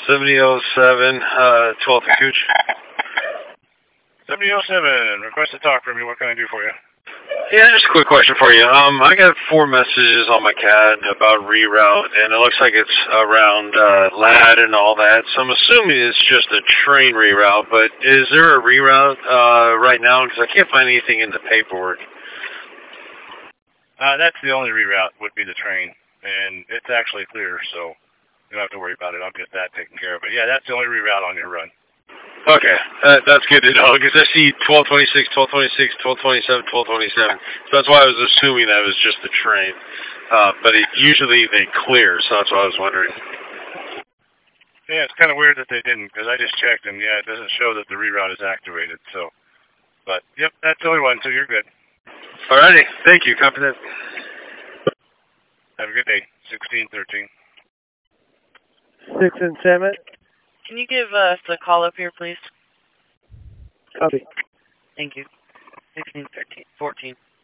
7007, 12th and Cooch. 7007, request to talk from you. What can I do for you? Yeah, just a quick question for you. I got 4 messages on my CAD about reroute, and it looks like it's around LAD and all that. So I'm assuming it's just a train reroute, but is there a reroute right now? Because I can't find anything in the paperwork. That's the only reroute would be the train, and it's actually clear, so you don't have to worry about it. I'll get that taken care of. But yeah, that's the only reroute on your run. Okay, that's good to know, because I see 1226, 1226, 1227, 1227. So that's why I was assuming that was just the train. But usually they clear, so that's what I was wondering. Yeah, it's kind of weird that they didn't, because I just checked, and yeah, it doesn't show that the reroute is activated. So, but yep, that's the only one, so you're good. Alrighty, thank you. Copy that. Have a good day. 1613. 6 and 7. Can you give us a call up here, please? Copy. Thank you. 1613. 14.